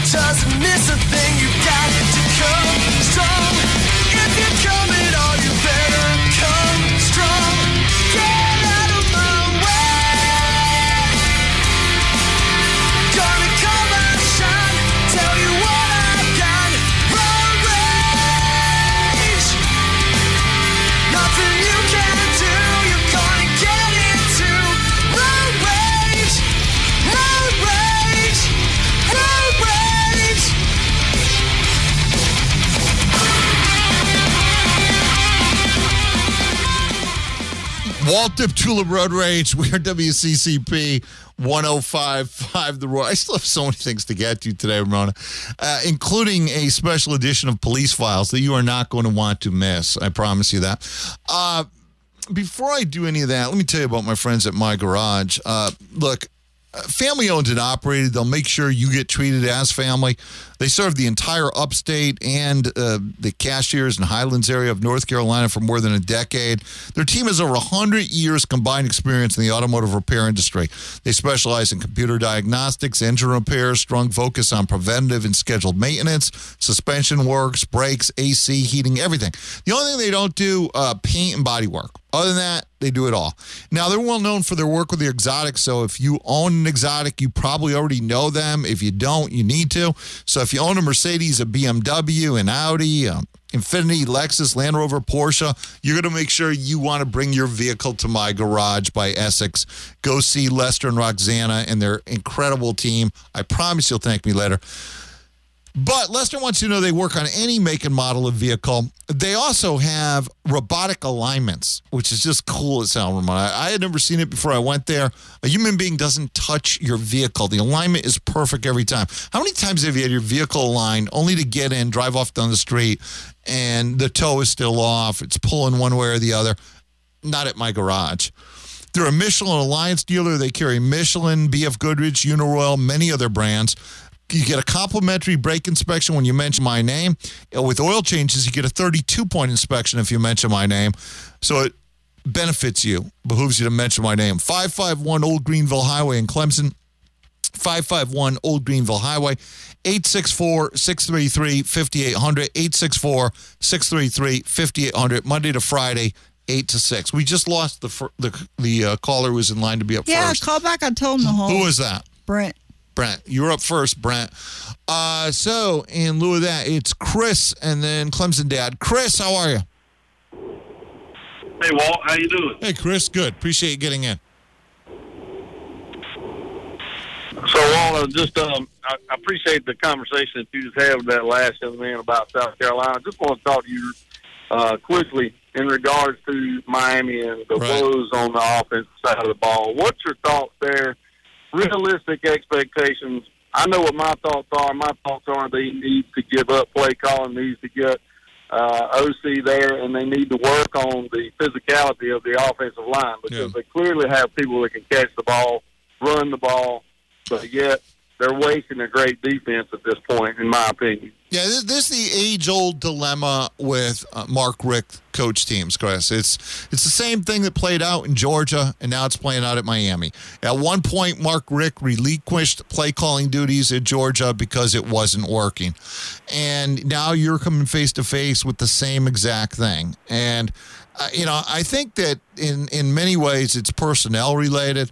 Doesn't miss a thing, you got it to come strong. If you're coming on, you better come strong. Get out of my way. Gonna come and shine, tell you what I've got. Road rage, nothing you can do, you're gonna get into road rage, road rage, road rage. Walt Dip-Tulip Road Rage. We are WCCP 105.5 The Roar. I still have so many things to get to today, Ramona, including a special edition of Police Files that you are not going to want to miss. I promise you that. Before I do any of that, let me tell you about my friends at My Garage. Look, family owned and operated. They'll make sure you get treated as family. They serve the entire upstate and the Cashiers and Highlands area of North Carolina for more than a decade. Their team has over 100 years combined experience in the automotive repair industry. They specialize in computer diagnostics, engine repairs, strong focus on preventative and scheduled maintenance, suspension works, brakes, AC, heating, everything. The only thing they don't do, paint and body work. Other than that, they do it all. Now, they're well known for their work with the exotic, so if you own an exotic, you probably already know them. If you don't, you need to. So if you own a Mercedes, a BMW, an Audi, Infiniti, Lexus, Land Rover, Porsche, you're going to make sure you want to bring your vehicle to My Garage by Essex. Go see Lester and Roxana and their incredible team. I promise you'll thank me later. But Lester wants you to know they work on any make and model of vehicle. They also have robotic alignments, which is just cool as hell, Ramona. I had never seen it before I went there. A human being doesn't touch your vehicle. The alignment is perfect every time. How many times have you had your vehicle aligned only to get in, drive off down the street, and the toe is still off? It's pulling one way or the other. Not at My Garage. They're a Michelin Alliance dealer. They carry Michelin, BF Goodrich, Uniroyal, many other brands. You get a complimentary brake inspection when you mention my name. With oil changes, you get a 32-point inspection if you mention my name. So it benefits you, behooves you to mention my name. 551 Old Greenville Highway in Clemson. 551 Old Greenville Highway. 864-633-5800. 864-633-5800. Monday to Friday, 8 to 6. We just lost the caller who was in line to be up first. Yeah, call back. I told him the whole. Who was that? Brent. You were up first, Brent. So, in lieu of that, it's Chris and then Clemson Dad. Chris, how are you? Hey, Walt. How you doing? Hey, Chris. Good. Appreciate you getting in. So, Walt, I appreciate the conversation that you just had with that last young man about South Carolina. I just want to talk to you quickly in regards to Miami and the woes on the offensive side of the ball. What's your thoughts there? Realistic expectations. I know what my thoughts are. My thoughts are they need to give up play calling, needs to get OC there, and they need to work on the physicality of the offensive line because they clearly have people that can catch the ball, run the ball, but yet they're wasting a great defense at this point, in my opinion. Yeah, this is the age-old dilemma with Mark Richt coach teams, Chris. It's the same thing that played out in Georgia, and now it's playing out at Miami. At one point, Mark Richt relinquished play-calling duties at Georgia because it wasn't working. And now you're coming face-to-face with the same exact thing. And, I think that in many ways it's personnel-related.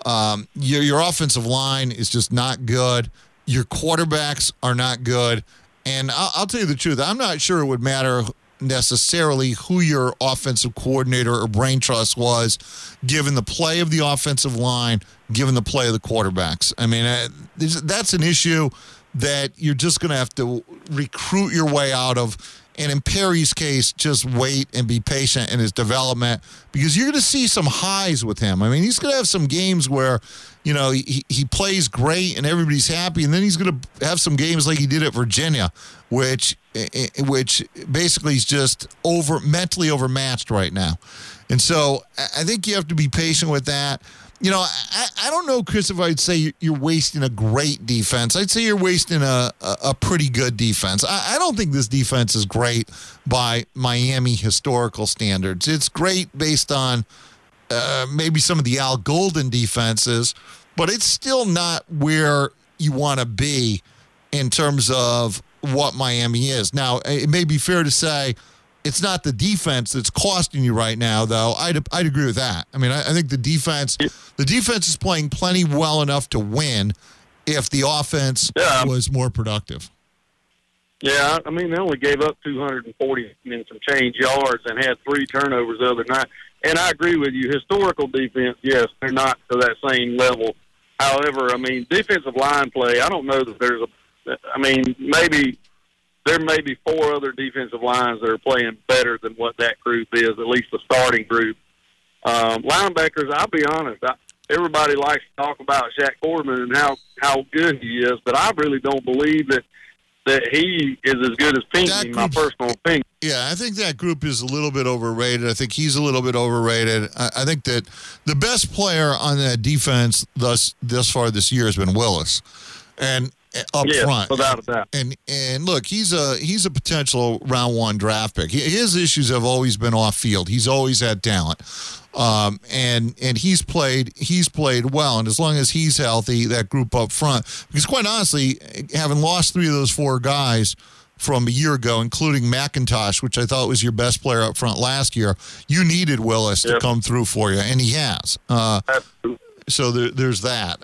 Your offensive line is just not good. Your quarterbacks are not good. And I'll tell you the truth, I'm not sure it would matter necessarily who your offensive coordinator or brain trust was, given the play of the offensive line, given the play of the quarterbacks. I mean, that's an issue that you're just going to have to recruit your way out of. And in Perry's case, just wait and be patient in his development because you're going to see some highs with him. I mean, he's going to have some games where, he plays great and everybody's happy, and then he's going to have some games like he did at Virginia, which basically is just mentally overmatched right now. And so I think you have to be patient with that. I don't know, Chris, if I'd say you're wasting a great defense. I'd say you're wasting a pretty good defense. I don't think this defense is great by Miami historical standards. It's great based on maybe some of the Al Golden defenses, but it's still not where you want to be in terms of what Miami is. Now, it may be fair to say it's not the defense that's costing you right now, though. I'd agree with that. I mean, I think the defense is playing plenty well enough to win if the offense was more productive. Yeah, I mean, they only gave up 240 and some change yards and had 3 turnovers the other night. And I agree with you. Historical defense, yes, they're not to that same level. However, I mean, defensive line play, I don't know that there's there may be 4 other defensive lines that are playing better than what that group is, at least the starting group. Linebackers, I'll be honest, everybody likes to talk about Shaq Corbin and how good he is, but I really don't believe that he is as good as Pinckney, in my personal opinion. Yeah, I think that group is a little bit overrated. I think he's a little bit overrated. I think that the best player on that defense thus far this year has been Willis, and up front, without a doubt. And look, he's a potential round 1 draft pick. His issues have always been off field. He's always had talent, and he's played well. And as long as he's healthy, that group up front, because quite honestly, having lost 3 of those 4 guys from a year ago, including McIntosh, which I thought was your best player up front last year, you needed Willis to come through for you, and he has. So there's that.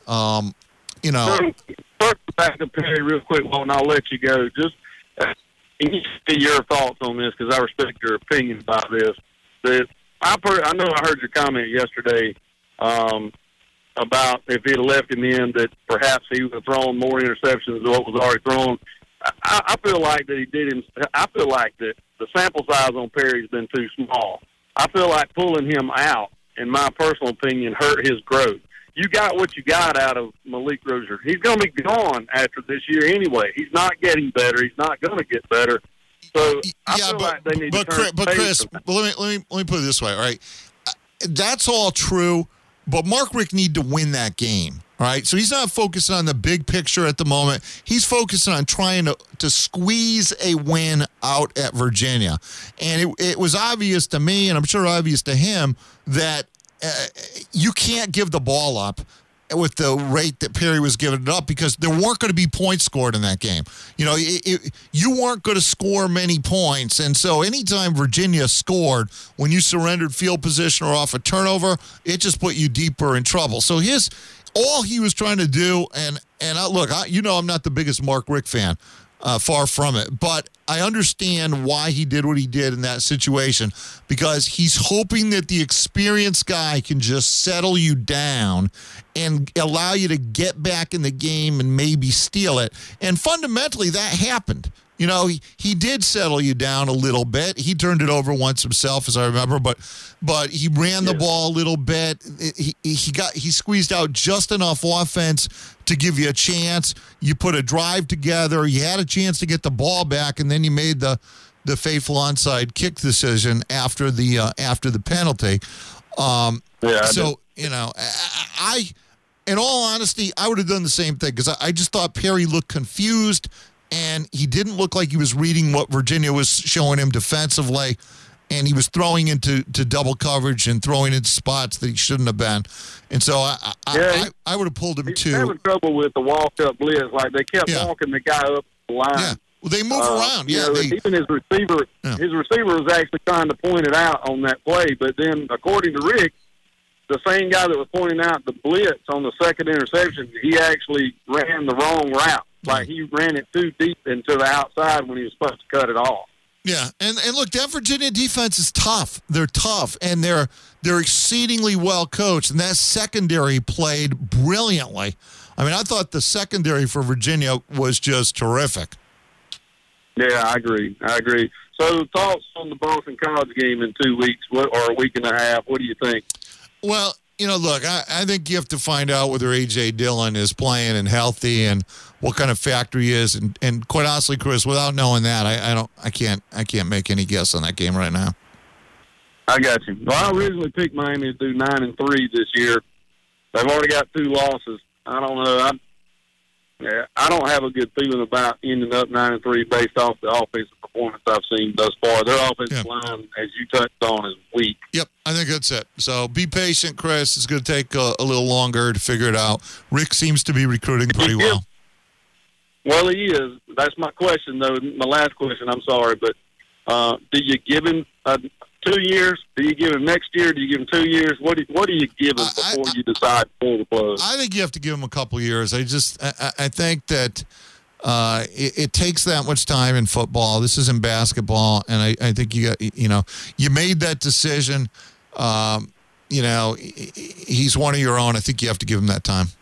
Back to Perry real quick, and I'll let you go. Just get your thoughts on this, because I respect your opinion about this. I know I heard your comment yesterday about if he'd left him in, that perhaps he would have thrown more interceptions than what was already thrown. I feel like that he did him. I feel like that the sample size on Perry's been too small. I feel like pulling him out, in my personal opinion, hurt his growth. You got what you got out of Malik Rozier. He's going to be gone after this year anyway. He's not getting better. He's not going to get better. So I feel like they need to turn. But Chris, let me put it this way. All right, that's all true. But Mark Richt need to win that game. All right, so he's not focusing on the big picture at the moment. He's focusing on trying to squeeze a win out at Virginia. And it was obvious to me, and I'm sure obvious to him, that you can't give the ball up with the rate that Perry was giving it up, because there weren't going to be points scored in that game. You know, you weren't going to score many points. And so anytime Virginia scored, when you surrendered field position or off a turnover, it just put you deeper in trouble. So all he was trying to do, and I'm not the biggest Mark Richt fan, far from it, but I understand why he did what he did in that situation, because he's hoping that the experienced guy can just settle you down and allow you to get back in the game and maybe steal it. And fundamentally, that happened. You know, he did settle you down a little bit. He turned it over once himself, as I remember, but he ran the ball a little bit. He squeezed out just enough offense to give you a chance. You put a drive together. You had a chance to get the ball back, and then you made the fateful onside kick decision after the penalty. In all honesty, I would have done the same thing, because I just thought Perry looked confused. And he didn't look like he was reading what Virginia was showing him defensively, and he was throwing into double coverage and throwing into spots that he shouldn't have been. And so I would have pulled him too. He's having trouble with the walk-up blitz. Like, they kept walking the guy up the line. Yeah. Well, they move around. Even his receiver was actually trying to point it out on that play. But then, according to Rick, the same guy that was pointing out the blitz on the second interception, he actually ran the wrong route. Like, he ran it too deep into the outside when he was supposed to cut it off. Yeah, and look, that Virginia defense is tough. They're tough, and they're exceedingly well coached, and that secondary played brilliantly. I mean, I thought the secondary for Virginia was just terrific. Yeah, I agree. So, thoughts on the Boston College game in 2 weeks, or a week and a half? What do you think? Well, look, I think you have to find out whether A.J. Dillon is playing and healthy and what kind of factor he is. And quite honestly, Chris, without knowing that, I can't make any guess on that game right now. I got you. Well, I originally picked Miami to do 9-3 this year. They've already got 2 losses. I don't know. I don't have a good feeling about ending up 9-3 based off the offensive performance I've seen thus far. Their offensive line, as you touched on, is weak. Yep, I think that's it. So be patient, Chris. It's going to take a little longer to figure it out. Rick seems to be recruiting pretty well. Well, he is. That's my question, though. My last question. I'm sorry, but do you give him 2 years? Do you give him next year? Do you give him 2 years? What do you give him before you decide to pull the plug? I think you have to give him a couple years. I think that it takes that much time in football. This isn't basketball, and I think you made that decision. He's one of your own. I think you have to give him that time.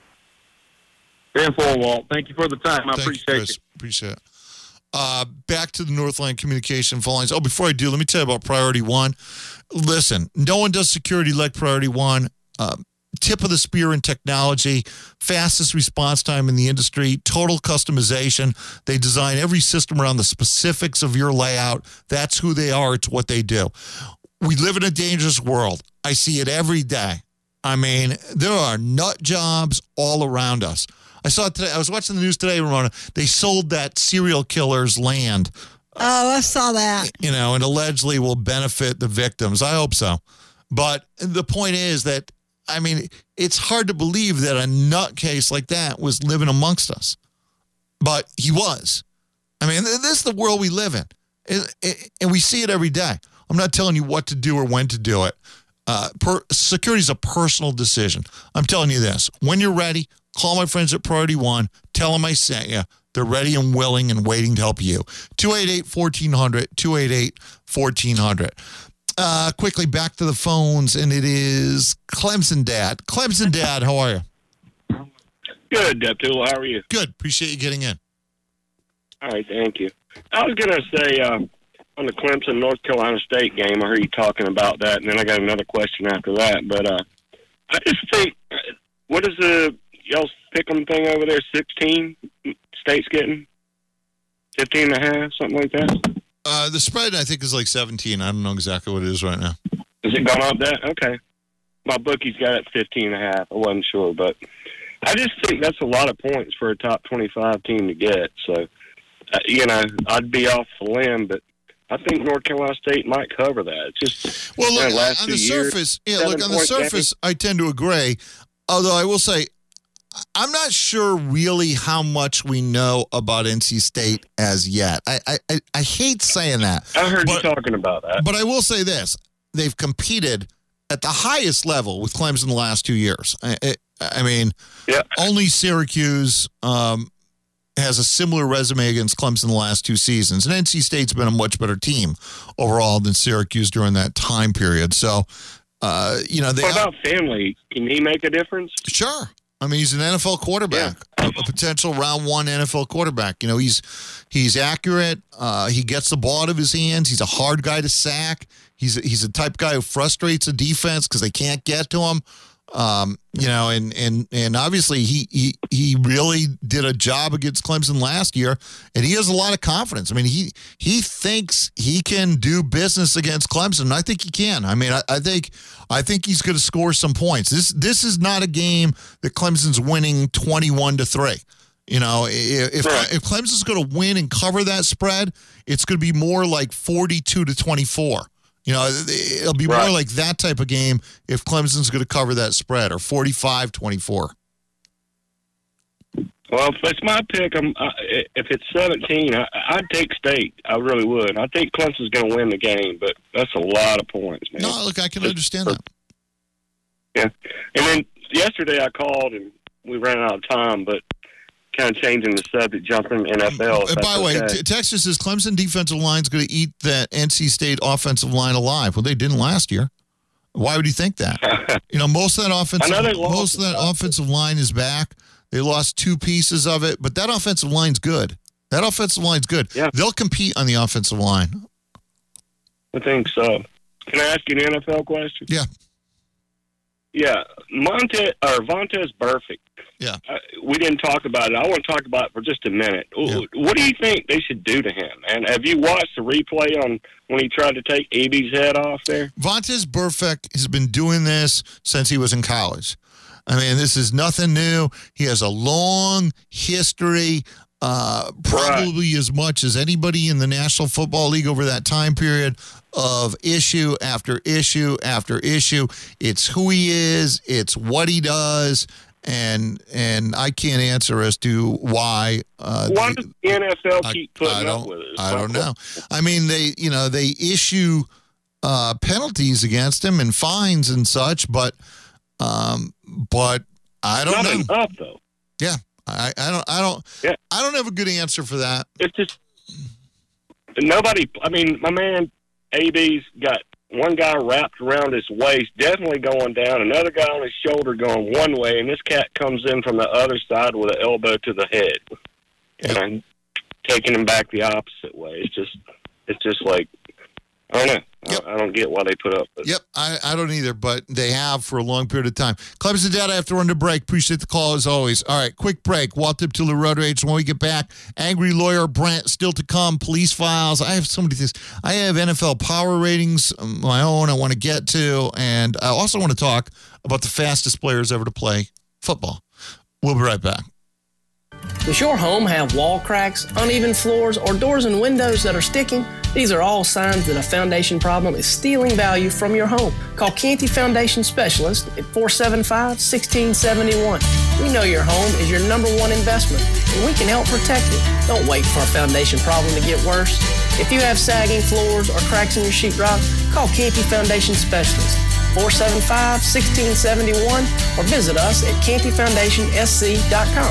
10-4, Walt. Thank you for the time. I appreciate it. Appreciate it. Back to the Northland Communication phone lines. Oh, before I do, let me tell you about Priority One. Listen, no one does security like Priority One. Tip of the spear in technology, fastest response time in the industry, total customization. They design every system around the specifics of your layout. That's who they are. It's what they do. We live in a dangerous world. I see it every day. I mean, there are nut jobs all around us. I saw it today. I was watching the news today, Ramona. They sold that serial killer's land. Oh, I saw that. And allegedly will benefit the victims. I hope so. But the point is that, I mean, it's hard to believe that a nutcase like that was living amongst us. But he was. I mean, this is the world we live in. And we see it every day. I'm not telling you what to do or when to do it. Security is a personal decision. I'm telling you this. When you're ready, call my friends at Priority One. Tell them I sent you. They're ready and willing and waiting to help you. 288-1400, 288-1400. Quickly back to the phones, and it is Clemson Dad. Clemson Dad, how are you? Good, Deptula. How are you? Good. Appreciate you getting in. All right, thank you. I was going to say on the Clemson North Carolina State game, I heard you talking about that, and then I got another question after that. But I just think, what is the y'all's pick'em thing over there? 16 State's getting 15.5, something like that. The spread, I think, is like 17. I don't know exactly what it is right now. Has it gone up that? Okay. My bookie's got it 15.5. I wasn't sure, but I just think that's a lot of points for a top 25 team to get. So, I'd be off the limb, but I think North Carolina State might cover that. It's just on the surface, I tend to agree. Although I will say, I'm not sure really how much we know about NC State as yet. I hate saying that. I heard you talking about that. But I will say this. They've competed at the highest level with Clemson the last 2 years. Only Syracuse has a similar resume against Clemson the last 2 seasons. And NC State's been a much better team overall than Syracuse during that time period. So, what about family? Can he make a difference? Sure. I mean, he's an NFL quarterback, a potential round 1 NFL quarterback. He's accurate. He gets the ball out of his hands. He's a hard guy to sack. He's a type guy who frustrates a defense because they can't get to him. And obviously he really did a job against Clemson last year, and he has a lot of confidence. I mean, he thinks he can do business against Clemson, and I think he can. I mean, I think he's going to score some points. This is not a game that Clemson's winning 21-3. If Clemson's going to win and cover that spread, it's going to be more like 42-24. It'll be more like that type of game if Clemson's going to cover that spread, or 45-24. Well, if it's my pick, if it's 17, I'd take State. I really would. I think Clemson's going to win the game, but that's a lot of points, man. No, look, I can understand that. Yeah. And then yesterday I called, and we ran out of time, but kind of changing the subject, jumping NFL. By the way, Texas says Clemson defensive line is going to eat that NC State offensive line alive. Well, they didn't last year. Why would you think that? Most of that offensive line is back. They lost 2 pieces of it, but that offensive line's good. Yeah. They'll compete on the offensive line. I think so. Can I ask you an NFL question? Yeah. Yeah, Vontaze Burfict. Yeah. We didn't talk about it. I want to talk about it for just a minute. Yeah. What do you think they should do to him? And have you watched the replay on when he tried to take EB's head off there? Vontaze Burfict has been doing this since he was in college. I mean, this is nothing new. He has a long history, probably as much as anybody in the National Football League over that time period, of issue after issue after issue. It's who he is. It's what he does. and I can't answer as to why. Why does the NFL keep putting up with it? I don't know. I mean, they issue penalties against him and fines and such, but I don't Not know. enough, though. Yeah, I don't have a good answer for that. It's just nobody. I mean, my man AB's got one guy wrapped around his waist, definitely going down, another guy on his shoulder going one way, and this cat comes in from the other side with an elbow to the head, and I'm taking him back the opposite way. It's just like, I don't know. Yep. I don't get why they put up with it. Yep, I don't either, but they have for a long period of time. Clemens and Dad, I have to run to break. Appreciate the call as always. All right, quick break. Waltip to the road rage. When we get back, angry lawyer Brent still to come. Police files. I have so many things. I have NFL power ratings, my own. I want to get to, and I also want to talk about the fastest players ever to play football. We'll be right back. Does your home have wall cracks, uneven floors, or doors and windows that are sticking? These are all signs that a foundation problem is stealing value from your home. Call Canty Foundation Specialist at 475-1671. We know your home is your number one investment, and we can help protect it. Don't wait for a foundation problem to get worse. If you have sagging floors or cracks in your sheetrock, call Canty Foundation Specialist, 475-1671, or visit us at cantyfoundationsc.com.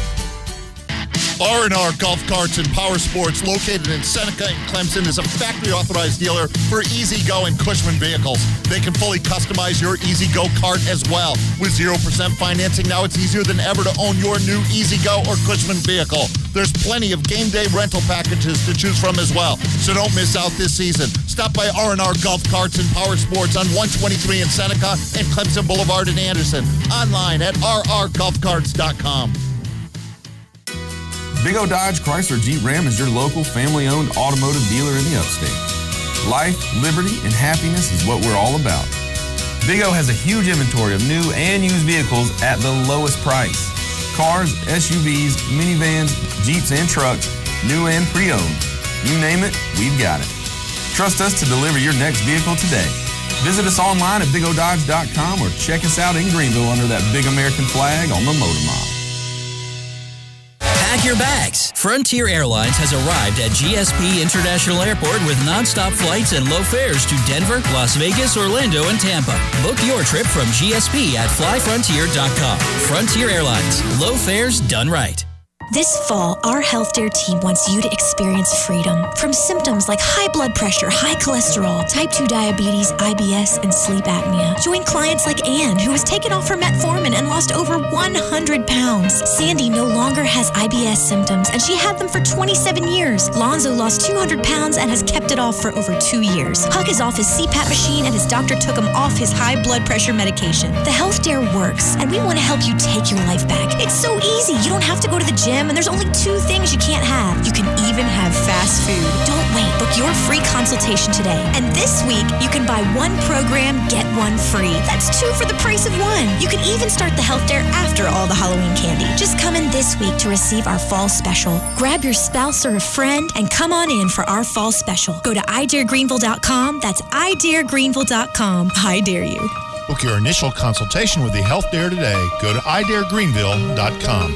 R&R Golf Carts and Power Sports, located in Seneca and Clemson, is a factory-authorized dealer for E-Z-GO and Cushman vehicles. They can fully customize your E-Z-GO cart as well. With 0% financing, now it's easier than ever to own your new E-Z-GO or Cushman vehicle. There's plenty of game day rental packages to choose from as well, so don't miss out this season. Stop by R&R Golf Carts and Power Sports on 123 in Seneca and Clemson Boulevard in Anderson. Online at rrgolfcarts.com. Big O Dodge Chrysler Jeep Ram is your local family-owned automotive dealer in the upstate. Life, liberty, and happiness is what we're all about. Big O has a huge inventory of new and used vehicles at the lowest price. Cars, SUVs, minivans, Jeeps, and trucks, new and pre-owned. You name it, we've got it. Trust us to deliver your next vehicle today. Visit us online at bigododge.com or check us out in Greenville under that big American flag on the Motor Mile. Pack your bags. Frontier Airlines has arrived at GSP International Airport with nonstop flights and low fares to Denver, Las Vegas, Orlando, and Tampa. Book your trip from GSP at flyfrontier.com. Frontier Airlines. Low fares done right. This fall, our Health Dare team wants you to experience freedom from symptoms like high blood pressure, high cholesterol, type 2 diabetes, IBS, and sleep apnea. Join clients like Anne, who has taken off her metformin and lost over 100 pounds. Sandy no longer has IBS symptoms, and she had them for 27 years. Lonzo lost 200 pounds and has kept it off for over 2 years. Huck is off his CPAP machine, and his doctor took him off his high blood pressure medication. The Health Dare works, and we want to help you take your life back. It's so easy. You don't have to go to the gym, and there's only 2 things you can't have. You can even have fast food. Don't wait. Book your free consultation today. And this week, you can buy 1 program, get 1 free. That's 2 for the price of 1. You can even start the Health Dare after all the Halloween candy. Just come in this week to receive our fall special. Grab your spouse or a friend and come on in for our fall special. Go to idaregreenville.com. That's idaregreenville.com. I dare you. Book your initial consultation with the Health Dare today. Go to idaregreenville.com.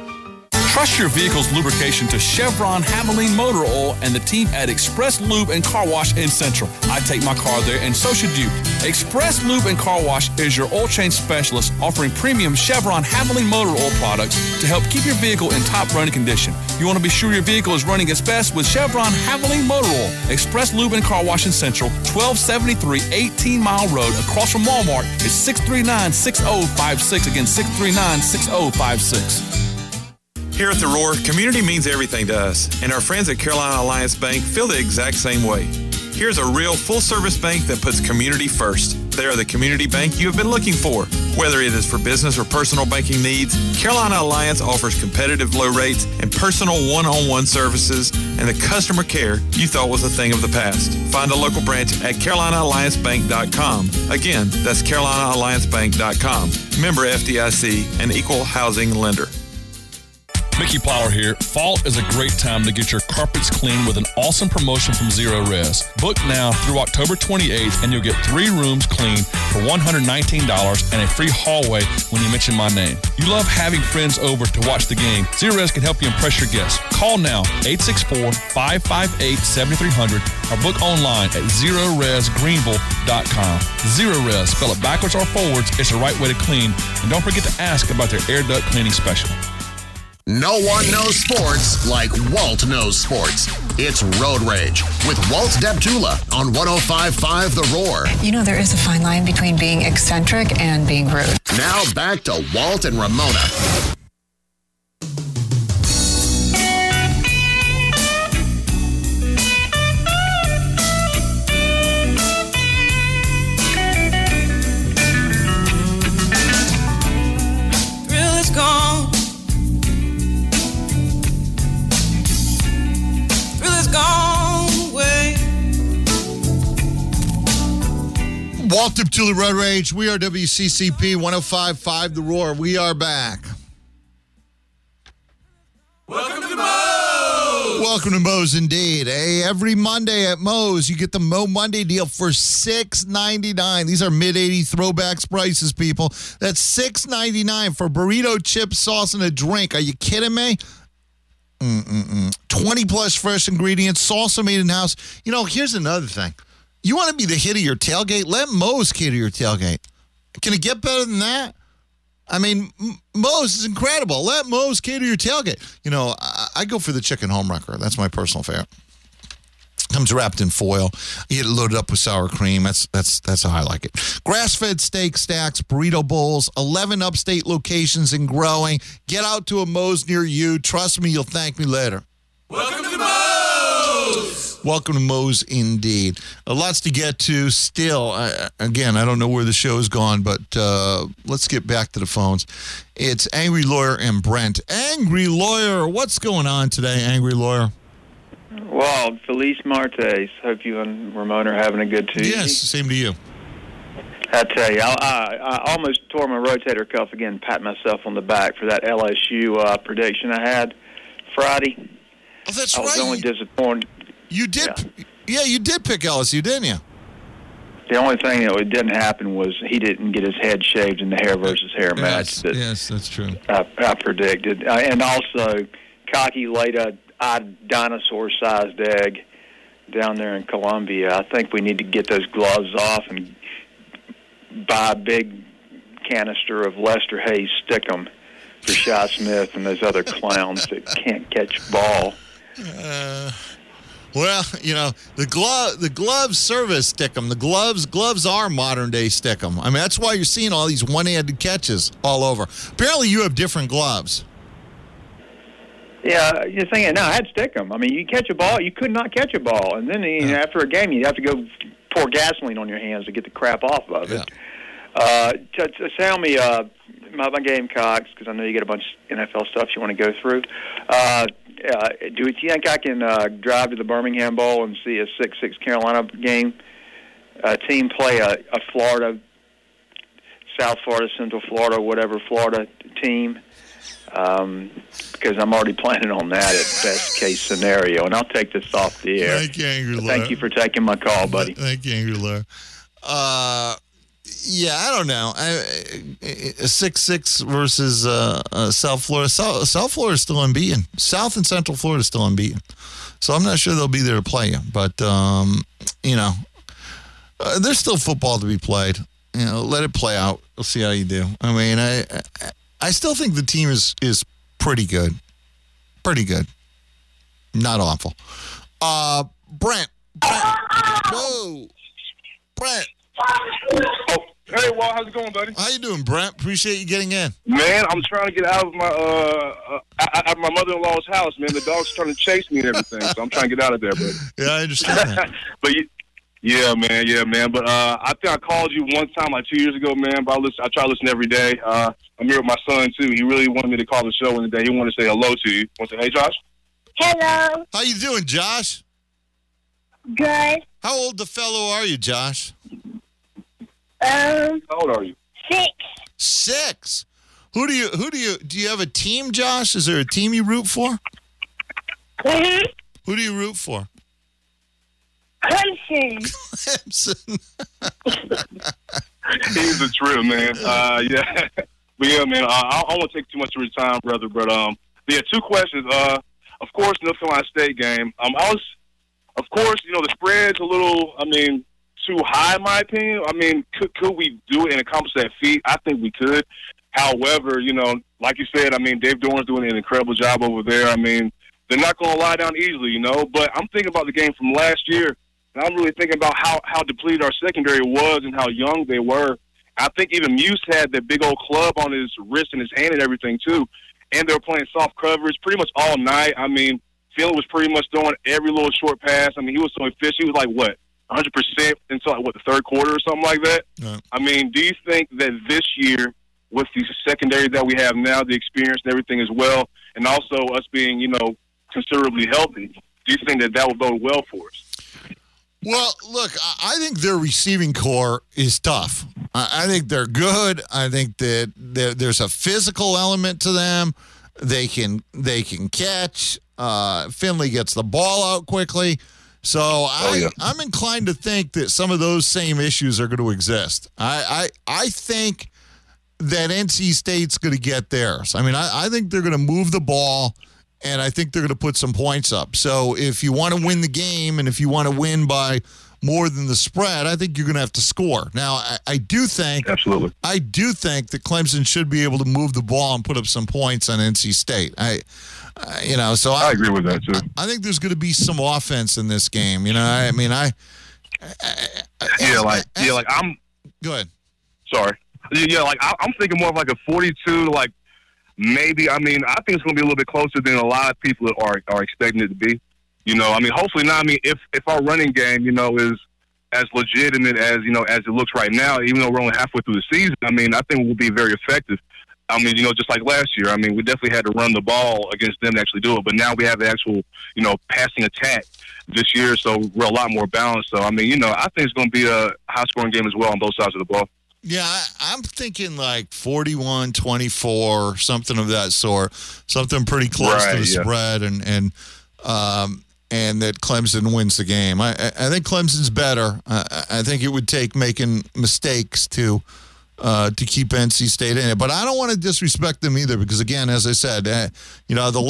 Trust your vehicle's lubrication to Chevron Havoline Motor Oil and the team at Express Lube and Car Wash in Central. I take my car there, and so should you. Express Lube and Car Wash is your oil change specialist offering premium Chevron Havoline Motor Oil products to help keep your vehicle in top running condition. You want to be sure your vehicle is running its best with Chevron Havoline Motor Oil. Express Lube and Car Wash in Central, 1273 18 Mile Road across from Walmart. It's 639-6056. Again, 639-6056. Here at The Roar, community means everything to us, and our friends at Carolina Alliance Bank feel the exact same way. Here's a real full-service bank that puts community first. They are the community bank you have been looking for. Whether it is for business or personal banking needs, Carolina Alliance offers competitive low rates and personal one-on-one services and the customer care you thought was a thing of the past. Find a local branch at CarolinaAllianceBank.com. Again, that's CarolinaAllianceBank.com. Member FDIC, an equal housing lender. Mickey Plower here. Fall is a great time to get your carpets clean with an awesome promotion from Zero Res. Book now through October 28th, and you'll get 3 rooms clean for $119 and a free hallway when you mention my name. You love having friends over to watch the game. Zero Res can help you impress your guests. Call now, 864-558-7300, or book online at ZeroResGreenville.com. Zero Res, spell it backwards or forwards, it's the right way to clean. And don't forget to ask about their air duct cleaning special. No one knows sports like Walt knows sports. It's Road Rage with Walt Deptula on 105.5 The Roar. You know, there is a fine line between being eccentric and being rude. Now back to Walt and Ramona. Thrill is gone. Gone away. Walt Deptula, Road Rage. We are WCCP 105.5 The Roar. We are back. Welcome to Moe's. Welcome to Moe's indeed. Hey, every Monday at Moe's, you get the Moe Monday deal for $6.99. These are mid-80 throwbacks prices, people. That's $6.99 for burrito, chips, sauce, and a drink. Are you kidding me? 20 plus fresh ingredients, salsa made in-house. You know, here's another thing. You want to be the hit of your tailgate? Let Moe's cater your tailgate. Can it get better than that? I mean, Moe's is incredible. Let Moe's cater your tailgate. You know, I go for the chicken home wrecker. That's my personal favorite. Comes wrapped in foil. You get it loaded up with sour cream. That's how I like it. Grass-fed steak stacks, burrito bowls, 11 upstate locations and growing. Get out to a Moe's near you. Trust me, you'll thank me later. Welcome to Moe's. Welcome to Moe's indeed. Lots to get to still. Again, I don't know where the show's gone, but let's get back to the phones. It's Angry Lawyer and Brent. Angry Lawyer, what's going on today, Angry Lawyer? Well, Felice Martes. Hope you and Ramona are having a good Tuesday. Yes, same to you. I tell you, I almost tore my rotator cuff again, pat myself on the back for that LSU prediction I had Friday. Oh, that's right. I was only disappointed. You did, yeah, you did pick LSU, didn't you? The only thing that didn't happen was he didn't get his head shaved in the hair versus hair match. Yes, that's true. I predicted. And also, Cocky laid a dinosaur-sized egg down there in Columbia. I think we need to get those gloves off and buy a big canister of Lester Hayes Stickum for Shi Smith and those other clowns that can't catch a ball. Well, you know, the gloves service Stickum. The gloves are modern-day Stickum. I mean, that's why you're seeing all these one-handed catches all over. Apparently, you have different gloves. Yeah, you're thinking, no, I had Stickum. I mean, you catch a ball, you could not catch a ball. And then after a game, you have to go pour gasoline on your hands to get the crap off of it. Tell me, my Gamecocks, because I know you get a bunch of NFL stuff you want to go through. Do you think I can drive to the Birmingham Bowl and see a 6-6 Carolina game? Team play a Florida, South Florida, Central Florida, whatever Florida team. Because I'm already planning on that at best case scenario, and I'll take this off the air. Thank you, Angry Lawyer. Thank you for taking my call, buddy. Thank you, Angry Lawyer. Yeah, I don't know. A 6-6 versus South Florida. South Florida is still unbeaten. South and Central Florida is still unbeaten. So I'm not sure they'll be there to play you. But, you know, there's still football to be played. You know, let it play out. We'll see how you do. I mean, I still think the team is pretty good. Pretty good. Not awful. Brent. Whoa. Brent. Oh, hey, Walt, how's it going, buddy? How you doing, Brent? Appreciate you getting in. Man, I'm trying to get out of my out of my mother-in-law's house, man. The dog's trying to chase me and everything, so I'm trying to get out of there, buddy. Yeah, I understand that. But yeah, man. But I think I called you one time, like 2 years ago, man. But I try to listen every day. I'm here with my son too. He really wanted me to call the show one day. He wanted to say hello to you. Want to say, hey, Josh? Hello. How you doing, Josh? Good. How old the fellow are you, Josh? How old are you? 6. 6. Who do you have a team, Josh? Is there a team you root for? Mm-hmm. Who do you root for? Clemson. He's a trip, man. Yeah. But yeah, man, I won't take too much of your time, brother. But yeah, 2 questions. Of course, North Carolina State game. Of course, the spread's a little, too high, in my opinion. Could we do it and accomplish that feat? I think we could. However, like you said, Dave Doran's doing an incredible job over there. They're not going to lie down easily, But I'm thinking about the game from last year, and I'm really thinking about how depleted our secondary was and how young they were. I think even Muse had that big old club on his wrist and his hand and everything, too. And they were playing soft coverage pretty much all night. Phelan was pretty much throwing every little short pass. He was so efficient. He was like, 100% until, the third quarter or something like that? Yeah. Do you think that this year, with the secondary that we have now, the experience and everything as well, and also us being, considerably healthy, do you think that will bode well for us? Well, look, I think their receiving core is tough. I think they're good. I think that there's a physical element to them. They can catch. Finley gets the ball out quickly. So I'm inclined to think that some of those same issues are going to exist. I think that NC State's going to get theirs. I think they're going to move the ball, and I think they're going to put some points up. So if you want to win the game and if you want to win by more than the spread, I think you're going to have to score. Now, I do think that Clemson should be able to move the ball and put up some points on NC State. I agree with that too. I think there's going to be some offense in this game. Go ahead. Sorry. Yeah, I'm thinking more of a 42, maybe. I think it's going to be a little bit closer than a lot of people are expecting it to be. Hopefully not. If our running game, is as legitimate as it looks right now, even though we're only halfway through the season, I think we'll be very effective. Just like last year, we definitely had to run the ball against them to actually do it. But now we have the actual, passing attack this year, so we're a lot more balanced. So, I think it's going to be a high-scoring game as well on both sides of the ball. Yeah, I'm thinking 41-24, something of that sort, something pretty close to the spread, and that Clemson wins the game. I think Clemson's better. I think it would take making mistakes to keep NC State in it, but I don't want to disrespect them either because, again, as I said, in the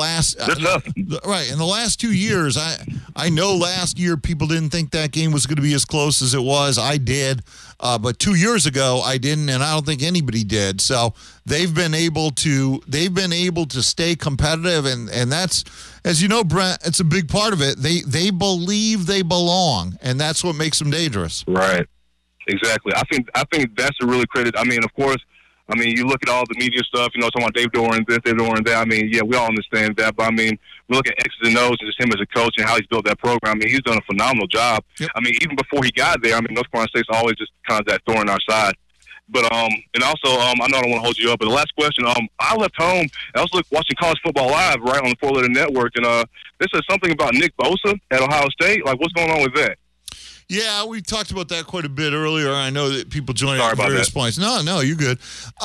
last 2 years, I know last year people didn't think that game was going to be as close as it was. I did, but 2 years ago I didn't, and I don't think anybody did. So they've been able to stay competitive, and that's, as you know, Brent, it's a big part of it. They believe they belong, and that's what makes them dangerous. Right. Exactly. I think that's a really credit. Of course, you look at all the media stuff, talking about Dave Doran, this, Dave Doran, that. Yeah, we all understand that. But, we look at X's and O's and just him as a coach and how he's built that program. He's done a phenomenal job. Yep. Even before he got there, North Carolina State's always just kind of that thorn in our side. But, and also, I know I don't want to hold you up, but the last question, I left home, and I was watching College Football Live, right, on the 4-letter network, and they said something about Nick Bosa at Ohio State. What's going on with that? Yeah, we talked about that quite a bit earlier. I know that people joined at various points. No, you're good.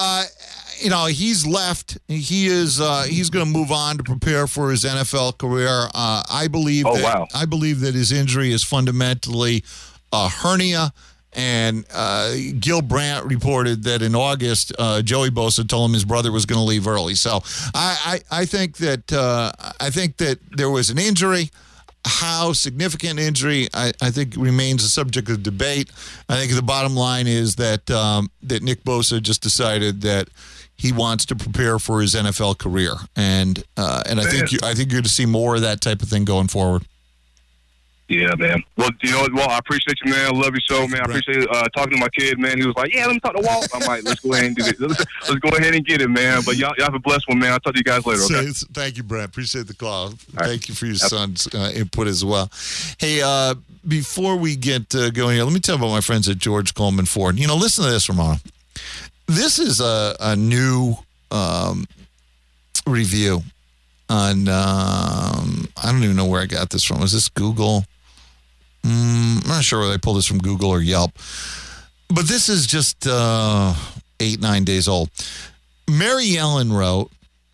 He's left. He's going to move on to prepare for his NFL career. I believe that his injury is fundamentally a hernia. And Gil Brandt reported that in August, Joey Bosa told him his brother was going to leave early. So I think that there was an injury. How significant injury, I think, remains a subject of debate. I think the bottom line is that Nick Bosa just decided that he wants to prepare for his NFL career, and I think you're going to see more of that type of thing going forward. Yeah, man. Well, I appreciate you, man. I love you so, man. I appreciate talking to my kid, man. He was like, yeah, let me talk to Walt. I'm like, let's go ahead and do it. Let's go ahead and get it, man. But y'all have a blessed one, man. I'll talk to you guys later, okay? Thank you, Brent. Appreciate the call. Thank you for your son's input as well. Hey, before we get going here, let me tell you about my friends at George Coleman Ford. Listen to this, Ramona. This is a new review on, I don't even know where I got this from. Was this Google? I'm not sure whether I pulled this from Google or Yelp. But this is just 8-9 days old. Mary Ellen wrote,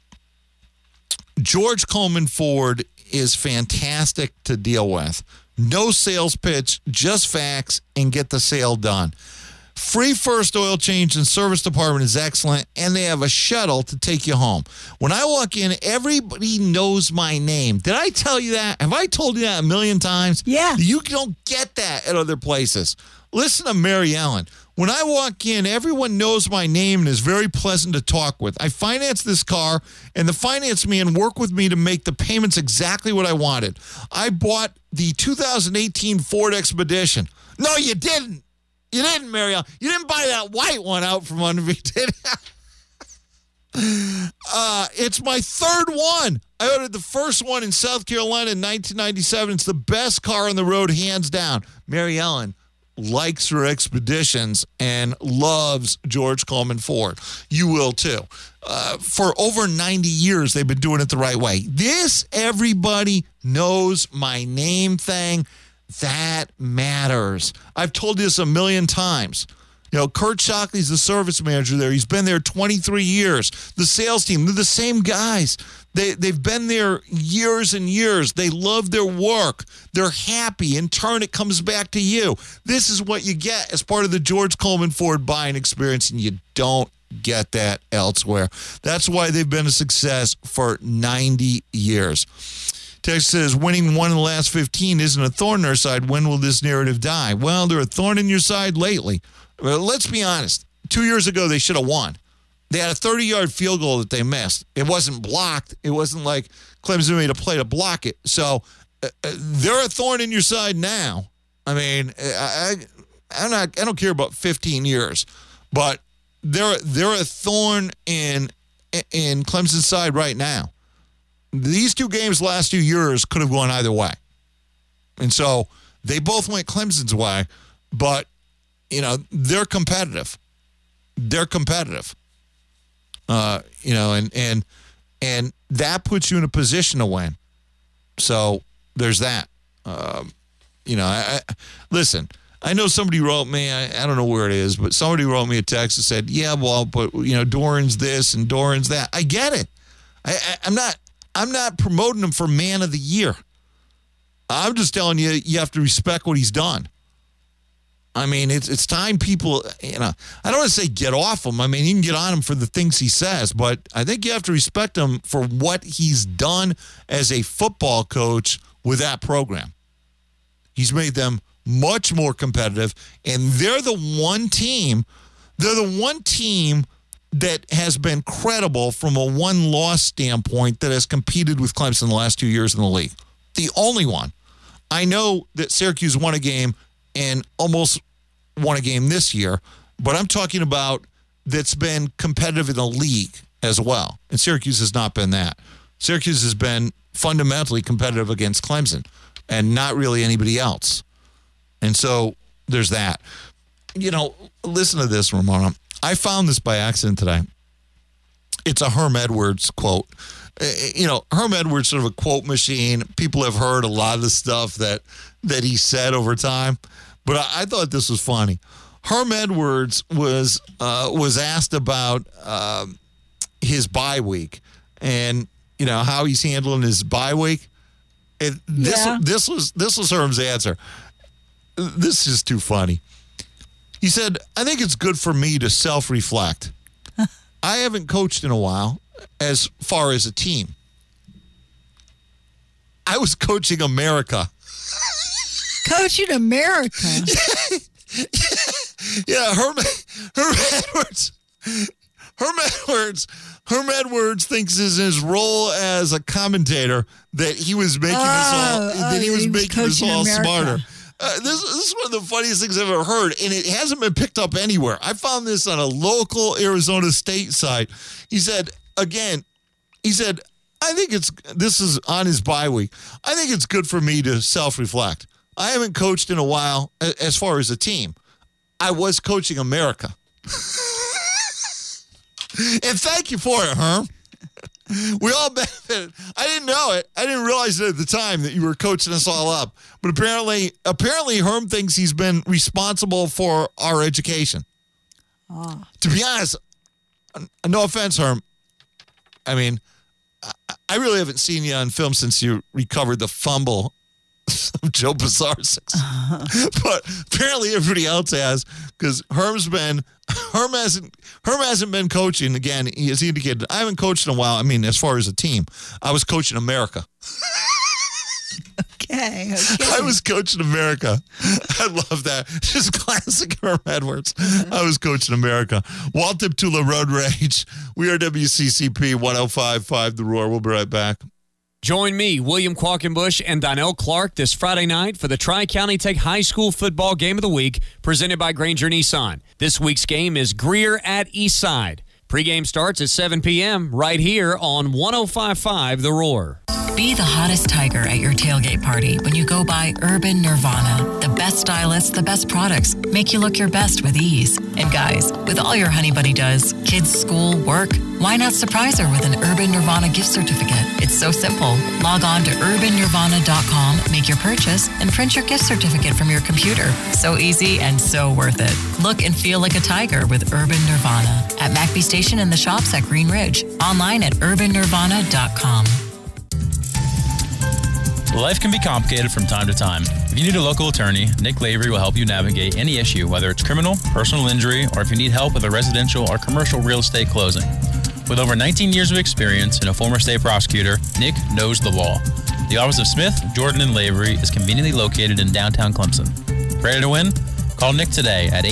George Coleman Ford is fantastic to deal with. No sales pitch, just facts, and get the sale done. Free first oil change and service department is excellent, and they have a shuttle to take you home. When I walk in, everybody knows my name. Did I tell you that? Have I told you that a million times? Yeah. You don't get that at other places. Listen to Mary Ellen. When I walk in, everyone knows my name and is very pleasant to talk with. I financed this car, and the finance man worked with me to make the payments exactly what I wanted. I bought the 2018 Ford Expedition. No, you didn't. You didn't, Mary Ellen. You didn't buy that white one out from under me, did you? It's my third one. I ordered the first one in South Carolina in 1997. It's the best car on the road, hands down. Mary Ellen likes her Expeditions and loves George Coleman Ford. You will too. For over 90 years, they've been doing it the right way. This everybody knows my name thing, that matters. I've told you this a million times. You know, Kurt Shockley's the service manager there. He's been there 23 years. The sales team, they're the same guys. They've been there years and years. They love their work. They're happy. In turn, it comes back to you. This is what you get as part of the George Coleman Ford buying experience, and you don't get that elsewhere. That's why they've been a success for 90 years. Text says, winning one in the last 15 isn't a thorn in our side. When will this narrative die? Well, they're a thorn in your side lately. Well, let's be honest. 2 years ago, they should have won. They had a 30-yard field goal that they missed. It wasn't blocked. It wasn't like Clemson made a play to block it. So they're a thorn in your side now. I mean, I don't care about 15 years, but they're a thorn in Clemson's side right now. These two games last 2 years could have gone either way. And so they both went Clemson's way, but, you know, they're competitive. They're competitive. You know, and that puts you in a position to win. So there's that. You know, listen, I know somebody wrote me, I don't know where it is, but somebody wrote me a text and said, yeah, well, but, you know, Doran's this and Doran's that. I get it. I'm not promoting him for man of the year. I'm just telling you, you have to respect what he's done. I mean, it's time people, you know, I don't want to say get off him. I mean, you can get on him for the things he says, but I think you have to respect him for what he's done as a football coach with that program. He's made them much more competitive, and they're the one team that has been credible from a one-loss standpoint that has competed with Clemson the last 2 years in the league. The only one. I know that Syracuse won a game and almost won a game this year, but I'm talking about that's been competitive in the league as well. And Syracuse has not been that. Syracuse has been fundamentally competitive against Clemson and not really anybody else. And so there's that. You know, listen to this, Ramona. I found this by accident today. It's a Herm Edwards quote. You know, Herm Edwards sort of a quote machine. People have heard a lot of the stuff that he said over time, but I thought this was funny. Herm Edwards was asked about his bye week and, you know, how he's handling his bye week. This was Herm's answer. This is too funny. He said, I think it's good for me to self-reflect. I haven't coached in a while as far as a team. I was coaching America. Coaching America? Yeah, Herm Edwards thinks is his role as a commentator that he was making this all smarter. This is one of the funniest things I've ever heard, and it hasn't been picked up anywhere. I found this on a local Arizona State site. He said, I think this is on his bye week. I think it's good for me to self-reflect. I haven't coached in a while as far as a team. I was coaching America. And thank you for it, Herm. We all benefited. I didn't know it. I didn't realize it at the time that you were coaching us all up. But apparently Herm thinks he's been responsible for our education. Oh. To be honest, no offense, Herm. I mean, I really haven't seen you on film since you recovered the fumble of Joe Bazarsik. But apparently everybody else has, because Herm hasn't been coaching. Again, as he indicated, I haven't coached in a while. I mean, as far as a team, I was coaching America. Okay. I was coaching America. I love that. Just classic Herm Edwards. I was coaching America. Walt Deptula Road Rage. We are WCCP 105.5 The Roar. We'll be right back. Join me, William Qualkenbush, and Donnell Clark this Friday night for the Tri-County Tech High School Football Game of the Week presented by Granger Nissan. This week's game is Greer at Eastside. Pre-game starts at 7 p.m. right here on 105.5 The Roar. Be the hottest tiger at your tailgate party when you go by Urban Nirvana. The best stylists, the best products make you look your best with ease. And guys, with all your Honey Bunny does, kids, school, work, why not surprise her with an Urban Nirvana gift certificate? It's so simple. Log on to urbannirvana.com, make your purchase, and print your gift certificate from your computer. So easy and so worth it. Look and feel like a tiger with Urban Nirvana at McBee Station and the shops at Green Ridge. Online at urbannirvana.com. Life can be complicated from time to time. If you need a local attorney, Nick Lavery will help you navigate any issue, whether it's criminal, personal injury, or if you need help with a residential or commercial real estate closing. With over 19 years of experience and a former state prosecutor, Nick knows the law. The office of Smith, Jordan, and Lavery is conveniently located in downtown Clemson. Ready to win? Call Nick today at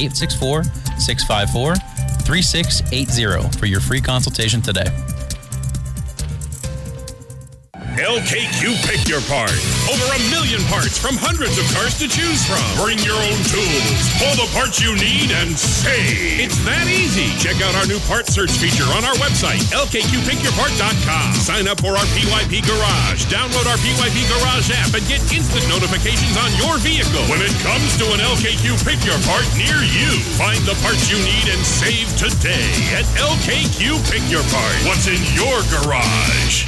864-654-3680 for your free consultation today. LKQ Pick Your Part. Over 1 million parts from hundreds of cars to choose from. Bring your own tools. Pull the parts you need and save. It's that easy. Check out our new part search feature on our website, lkqpickyourpart.com. Sign up for our PYP Garage. Download our PYP Garage app and get instant notifications on your vehicle when it comes to an LKQ Pick Your Part near you. Find the parts you need and save today at LKQ Pick Your Part. What's in your garage?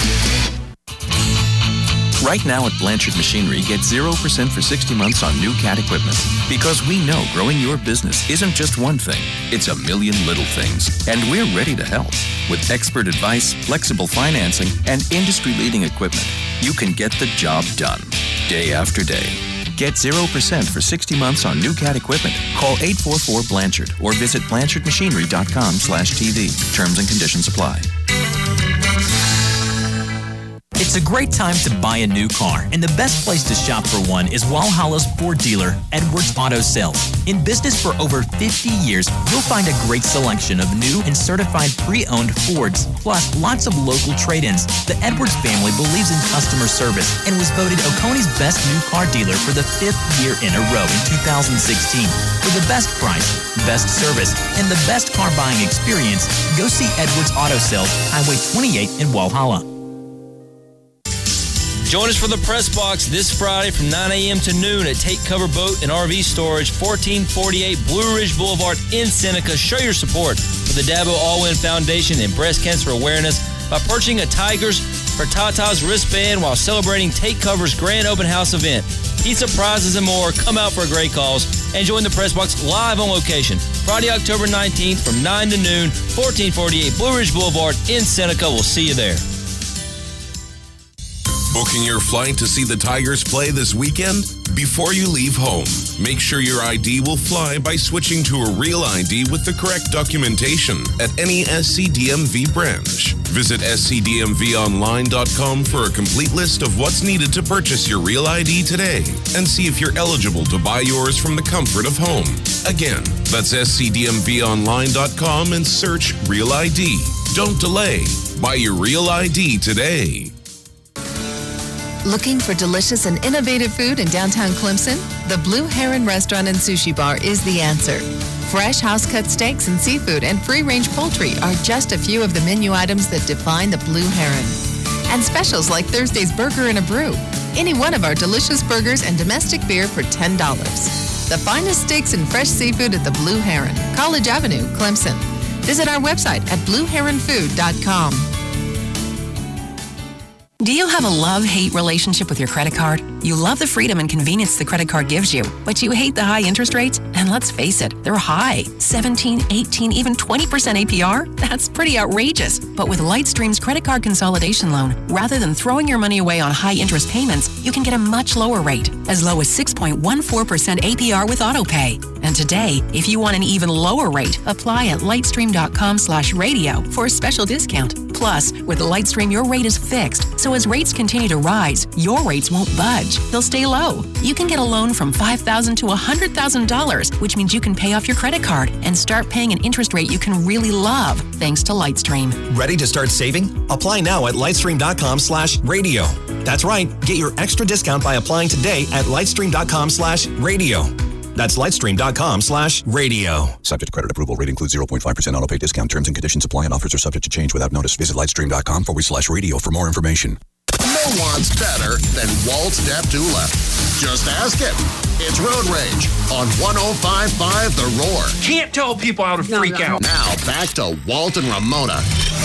Right now at Blanchard Machinery, get 0% for 60 months on new Cat equipment. Because we know growing your business isn't just one thing, it's a million little things. And we're ready to help. With expert advice, flexible financing, and industry-leading equipment, you can get the job done, day after day. Get 0% for 60 months on new Cat equipment. Call 844-BLANCHARD or visit BlanchardMachinery.com/TV. Terms and conditions apply. It's a great time to buy a new car, and the best place to shop for one is Walhalla's Ford dealer, Edwards Auto Sales. In business for over 50 years, you'll find a great selection of new and certified pre-owned Fords, plus lots of local trade-ins. The Edwards family believes in customer service and was voted Oconee's best new car dealer for the 5th year in a row in 2016. For the best price, best service, and the best car buying experience, go see Edwards Auto Sales, Highway 28 in Walhalla. Join us for the Press Box this Friday from 9 a.m. to noon at Take Cover Boat and RV Storage, 1448 Blue Ridge Boulevard in Seneca. Show your support for the Dabo Allwin Foundation and Breast Cancer Awareness by purchasing a Tigers for Tata's wristband while celebrating Take Cover's grand open house event. Pizza, prizes, and more. Come out for a great cause and join the Press Box live on location Friday, October 19th from 9 to noon, 1448 Blue Ridge Boulevard in Seneca. We'll see you there. Booking your flight to see the Tigers play this weekend? Before you leave home, make sure your ID will fly by switching to a real ID with the correct documentation at any SCDMV branch. Visit scdmvonline.com for a complete list of what's needed to purchase your real ID today and see if you're eligible to buy yours from the comfort of home. Again, that's scdmvonline.com and search Real ID. Don't delay. Buy your real ID today. Looking for delicious and innovative food in downtown Clemson? The Blue Heron Restaurant and Sushi Bar is the answer. Fresh house-cut steaks and seafood and free-range poultry are just a few of the menu items that define the Blue Heron. And specials like Thursday's Burger and a Brew. Any one of our delicious burgers and domestic beer for $10. The finest steaks and fresh seafood at the Blue Heron, College Avenue, Clemson. Visit our website at blueheronfood.com. Do you have a love-hate relationship with your credit card? You love the freedom and convenience the credit card gives you, but you hate the high interest rates and let's face it, they're high. 17, 18, even 20% APR? That's pretty outrageous. But with Lightstream's credit card consolidation loan, rather than throwing your money away on high interest payments, you can get a much lower rate, as low as 6.14% APR with AutoPay. And today, if you want an even lower rate, apply at lightstream.com/radio for a special discount. Plus, with Lightstream, your rate is fixed, so as rates continue to rise, your rates won't budge. They'll stay low. You can get a loan from $5,000 to $100,000, which means you can pay off your credit card and start paying an interest rate you can really love, thanks to Lightstream. Ready to start saving? Apply now at lightstream.com/radio. That's right. Get your extra discount by applying today at lightstream.com/radio. That's lightstream.com/radio. Subject to credit approval. Rate includes 0.5% auto pay discount. Terms and conditions apply and offers are subject to change without notice. Visit lightstream.com/radio for more information. No one's better than Walt Deptula. Just ask him. It's Road Rage on 105.5 The Roar. Can't tell people how to freak out. Now, back to Walt and Ramona.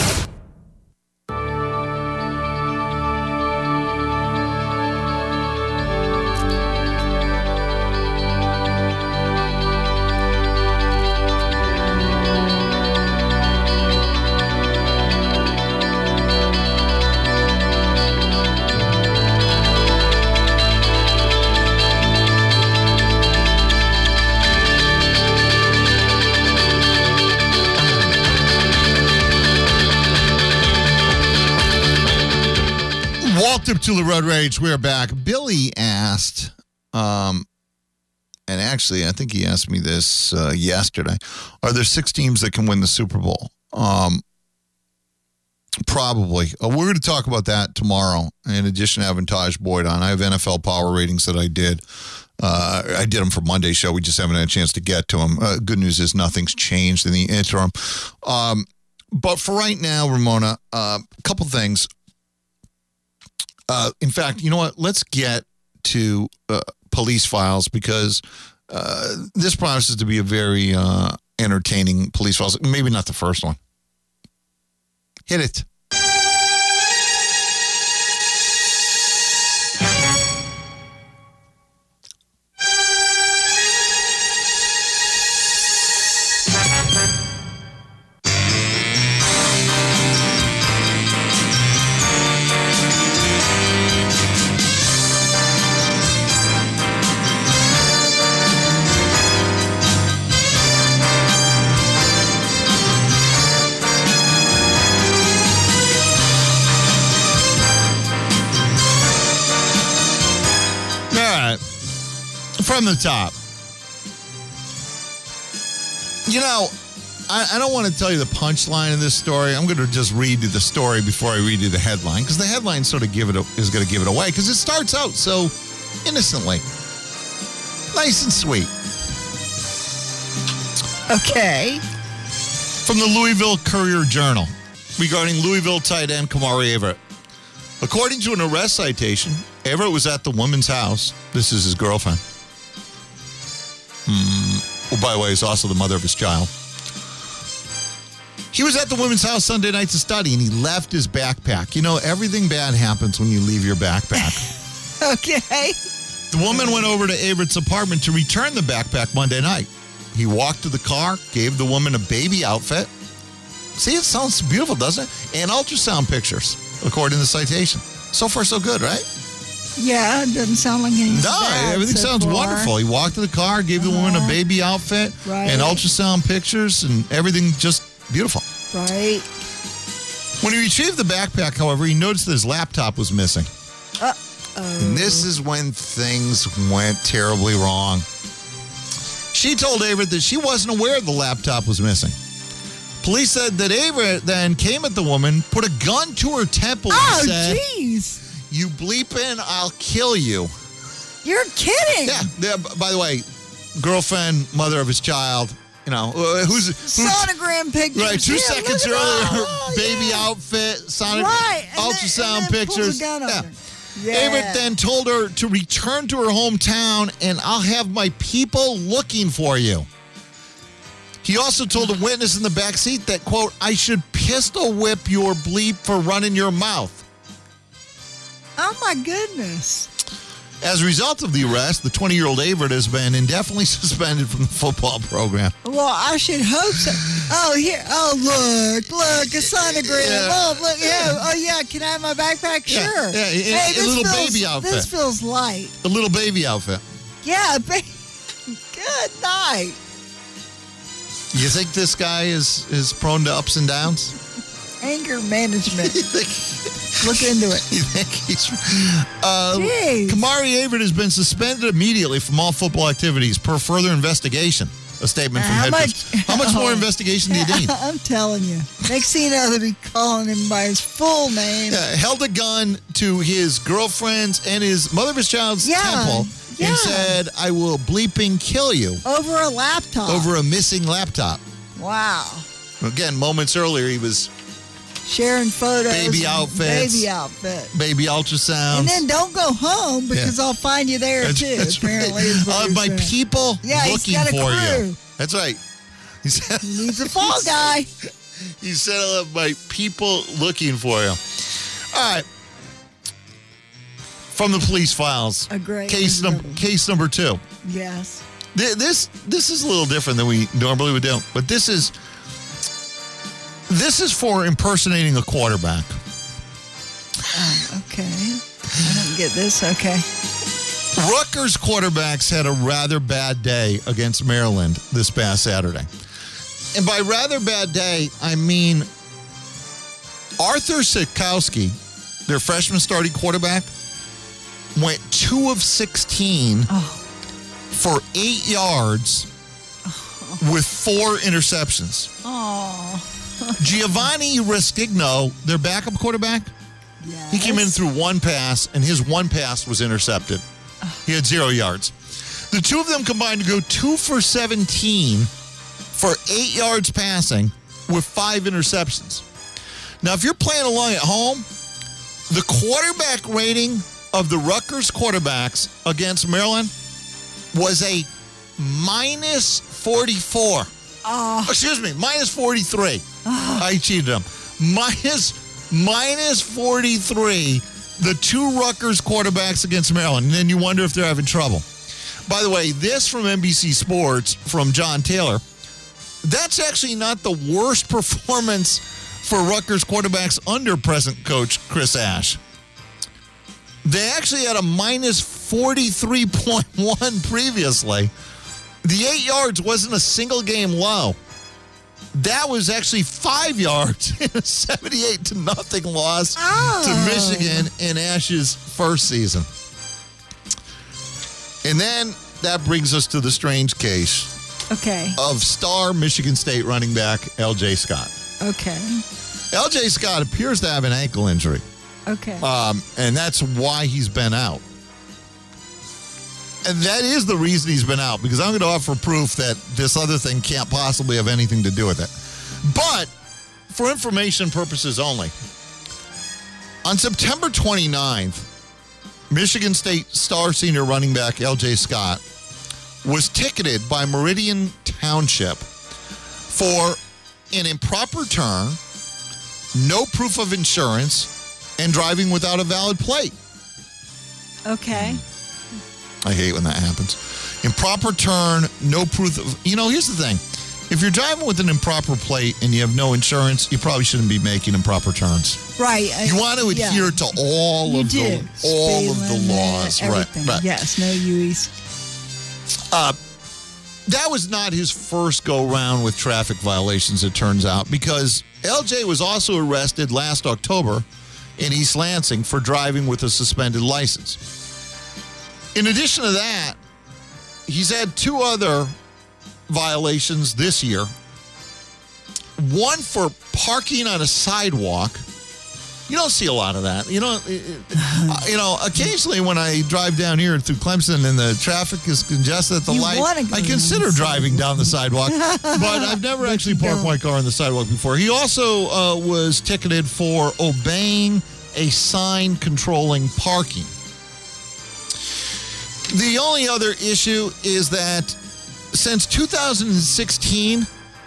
Deptula Road Rage, we're back. Billy asked, and actually, I think he asked me this yesterday. Are there 6 teams that can win the Super Bowl? Probably. We're going to talk about that tomorrow. In addition to having Taj Boyd on, I have NFL power ratings that I did. I did them for Monday's show. We just haven't had a chance to get to them. Good news is nothing's changed in the interim. But for right now, Ramona, a couple things. In fact, you know what? Let's get to police files because this promises to be a very entertaining police files. Maybe not the first one. Hit it. From the top. You know, I don't want to tell you the punchline of this story. I'm going to just read you the story before I read you the headline, because the headline sort of is going to give it away, because it starts out so innocently. Nice and sweet. Okay. From the Louisville Courier-Journal regarding Louisville tight end Kamari Everett. According to an arrest citation, Everett was at the woman's house. This is his girlfriend. Oh, by the way, he's also the mother of his child. He was at the woman's house Sunday night to study, and he left his backpack. You know, everything bad happens when you leave your backpack. Okay. The woman went over to Everett's apartment to return the backpack Monday night. He walked to the car, gave the woman a baby outfit. See, it sounds beautiful, doesn't it? And ultrasound pictures, according to the citation. So far, so good, right? Yeah, it doesn't sound like anything. No, everything sounds wonderful. He walked to the car, gave the woman a baby outfit, and ultrasound pictures, and everything just beautiful. Right. When he retrieved the backpack, however, he noticed that his laptop was missing. And this is when things went terribly wrong. She told Everett that she wasn't aware the laptop was missing. Police said that Everett then came at the woman, put a gun to her temple, and said, jeez. "You bleeping, I'll kill you." You're kidding. Yeah. By the way, girlfriend, mother of his child, you know, who's sonogram pictures. Right, 2 seconds earlier, baby outfit, ultrasound pictures. Everett then told her to return to her hometown, and I'll have my people looking for you. He also told a witness in the back seat that, quote, "I should pistol whip your bleep for running your mouth." Oh, my goodness. As a result of the arrest, the 20-year-old Averett has been indefinitely suspended from the football program. Well, I should hope so. Oh, here. Oh, look, a sonogram. Yeah. Oh, look. Yeah. Oh, yeah. Can I have my backpack? Yeah, Sure. yeah, Hey, a this little feels- baby outfit. This feels light. A little baby outfit. Yeah. Good night. You think this guy is prone to ups and downs? Anger management. Look into it. You think he's... Jeez. Kamari Averett has been suspended immediately from all football activities per further investigation. A statement from head coach. How much more investigation do you need? I'm telling you. Next thing you know, they'll be calling him by his full name. Held a gun to his girlfriend's and his mother of his child's temple and said, I will bleeping kill you. Over a laptop. Over a missing laptop. Wow. Again, moments earlier, he was sharing photos. Baby outfits. Baby outfit. Baby ultrasounds. And then don't go home because I'll find you there too. That's apparently. right. Is what My he's saying. people he's looking got a for crew. you. That's right. He said, He needs a fall guy. He said, I have my people looking for you. All right. From the police files. A great case number 2. Yes. This is a little different than we normally would do, but this is for impersonating a quarterback. Okay. I don't get this. Okay. Rutgers quarterbacks had a rather bad day against Maryland this past Saturday. And by rather bad day, I mean Arthur Sikowski, their freshman starting quarterback, went 2 of 16 for 8 yards with 4 interceptions. Oh. Giovanni Restigno, their backup quarterback, he came in through 1 pass, and his 1 pass was intercepted. He had 0 yards. The 2 of them combined to go 2 for 17 for 8 yards passing with 5 interceptions. Now, if you're playing along at home, the quarterback rating of the Rutgers quarterbacks against Maryland was a minus 44. Excuse me, minus 43. I cheated them. Minus 43, the 2 Rutgers quarterbacks against Maryland. And then you wonder if they're having trouble. By the way, this from NBC Sports from John Taylor. That's actually not the worst performance for Rutgers quarterbacks under present coach Chris Ash. They actually had a minus 43.1 previously. The 8 yards wasn't a single game low. That was actually 5 yards in a 78-0 loss to Michigan in Ash's first season. And then that brings us to the strange case of star Michigan State running back L.J. Scott. Okay. L.J. Scott appears to have an ankle injury. Okay. And that's why he's been out. And that is the reason he's been out, because I'm going to offer proof that this other thing can't possibly have anything to do with it. But for information purposes only, on September 29th, Michigan State star senior running back L.J. Scott was ticketed by Meridian Township for an improper turn, no proof of insurance, and driving without a valid plate. Okay. I hate when that happens. Improper turn, no proof of... here's the thing. If you're driving with an improper plate and you have no insurance, you probably shouldn't be making improper turns. Right. You want to adhere to all of the laws. Everything. Right. Yes, no UEs. That was not his first go-round with traffic violations, it turns out, because LJ was also arrested last October in East Lansing for driving with a suspended license. In addition to that, he's had 2 other violations this year. One for parking on a sidewalk. You don't see a lot of that. Occasionally when I drive down here through Clemson and the traffic is congested at the light, I consider driving down the sidewalk, but I've never actually parked my car on the sidewalk before. He also was ticketed for obeying a sign controlling parking. The only other issue is that since 2016,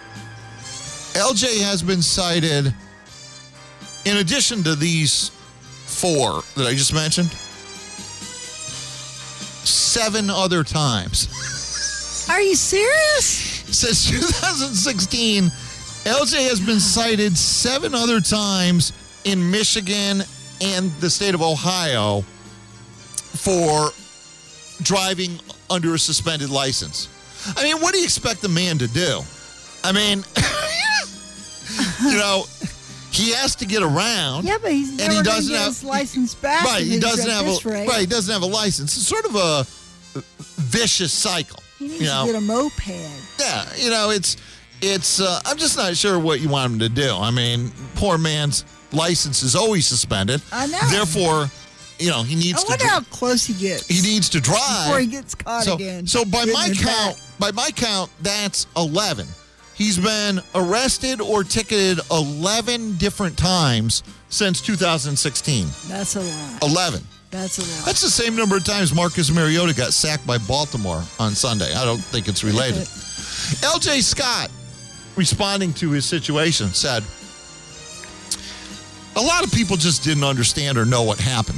LJ has been cited, in addition to these 4 that I just mentioned, 7 other times. Are you serious? Since 2016, LJ has been cited 7 other times in Michigan and the state of Ohio for driving under a suspended license. I mean, what do you expect the man to do? I mean, he has to get around. Yeah, but he's never going to get his license back. Right, he doesn't have He doesn't have a license. It's sort of a vicious cycle. He needs to get a moped. Yeah, it's. I'm just not sure what you want him to do. I mean, poor man's license is always suspended. I know. Therefore, he needs I wonder how close he gets. He needs to drive before he gets caught again. So by my count, that's 11. He's been arrested or ticketed 11 different times since 2016. That's a lot. 11. That's a lot. That's the same number of times Marcus Mariota got sacked by Baltimore on Sunday. I don't think it's related. LJ Scott, responding to his situation, said, a lot of people just didn't understand or know what happened.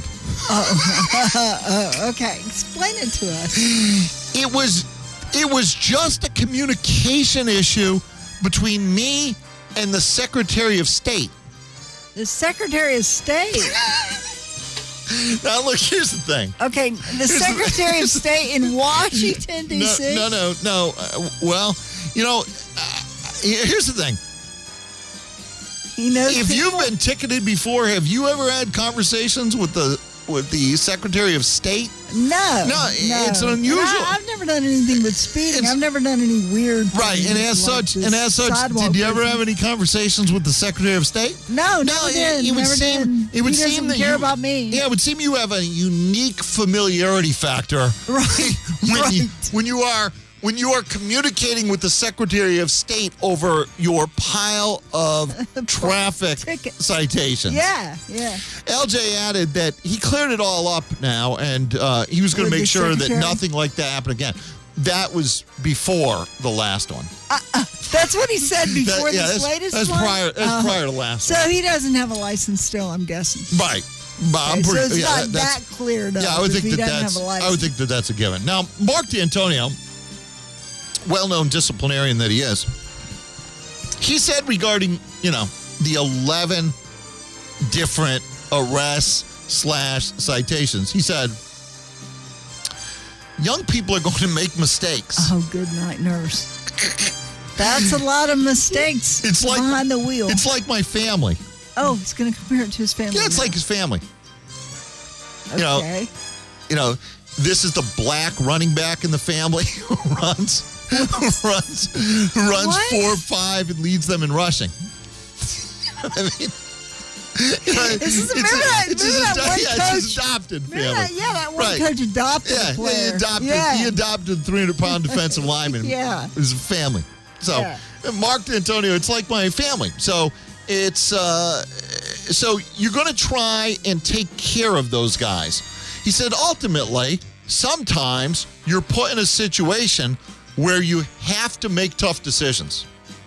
Okay. Explain it to us. It was just a communication issue between me and the Secretary of State. The Secretary of State? Now, look, here's the thing. Okay, the Secretary of State in Washington, D.C.? No. Well, here's the thing. He knows if you've been ticketed before, have you ever had conversations with the Secretary of State? No. It's unusual. I've never done anything with speeding. I've never done any weird things. Right, and as such, did you ever have any conversations with the Secretary of State? No, never did. It would seem he doesn't care about me. Yeah, it would seem you have a unique familiarity factor. Right. When you are communicating with the Secretary of State over your pile of traffic citations. Yeah. LJ added that he cleared it all up now, and he was going to make sure that nothing like that happened again. That was before the last one. That's what he said before this latest that's one? Prior to the last one. So he doesn't have a license still, I'm guessing. Right. So it's not that cleared up. Yeah, I would think that's a given. Now, Mark D'Antonio, well-known disciplinarian that he is, he said regarding, the 11 different arrests/citations, he said, young people are going to make mistakes. Oh, good night, nurse. That's a lot of mistakes behind the wheel. It's like my family. Oh, he's going to compare it to his family. Yeah, it's like his family. Okay. This is the black running back in the family who runs 4-5 and leads them in rushing. I mean, it's his adopted family. That one coach adopted a player. He adopted 300-pound defensive lineman. Yeah. It was a family. So, Mark D'Antonio, it's like my family. So, it's so you're going to try and take care of those guys. He said, ultimately, sometimes you're put in a situation where you have to make tough decisions.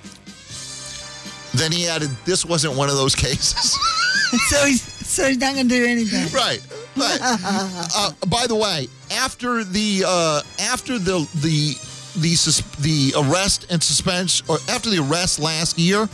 Then he added, this wasn't one of those cases. So he's not going to do anything. Right. By the way, after the arrest and suspension, or after the arrest last year,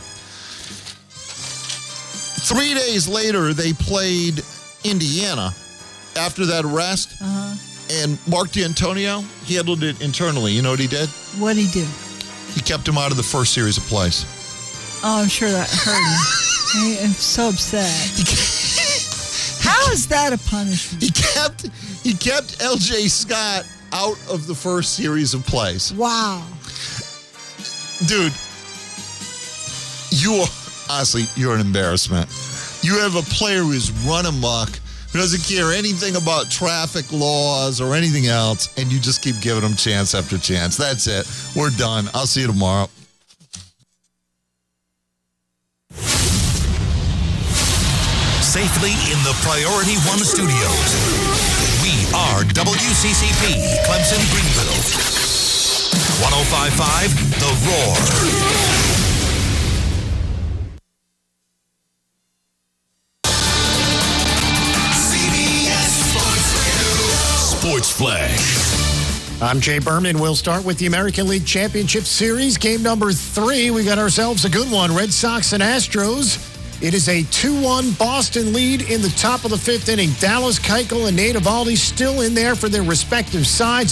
3 days later they played Indiana. After that arrest, and Mark D'Antonio, he handled it internally. You know what he did? What'd he do? He kept him out of the first series of plays. Oh, I'm sure that hurt him. I'm so upset. How is that a punishment? He kept LJ Scott out of the first series of plays. Wow. Dude, you're an embarrassment. You have a player who is run amok, who doesn't care anything about traffic laws or anything else, and you just keep giving him chance after chance. That's it. We're done. I'll see you tomorrow. Safely in the Priority One studios. We are WCCP, Clemson Greenville. 105.5 The Roar. Sports Flash. I'm Jay Berman. We'll start with the American League Championship Series. Game number 3. We got ourselves a good one. Red Sox and Astros. It is a 2-1 Boston lead in the top of the 5th inning. Dallas Keuchel and Nate Eovaldi still in there for their respective sides.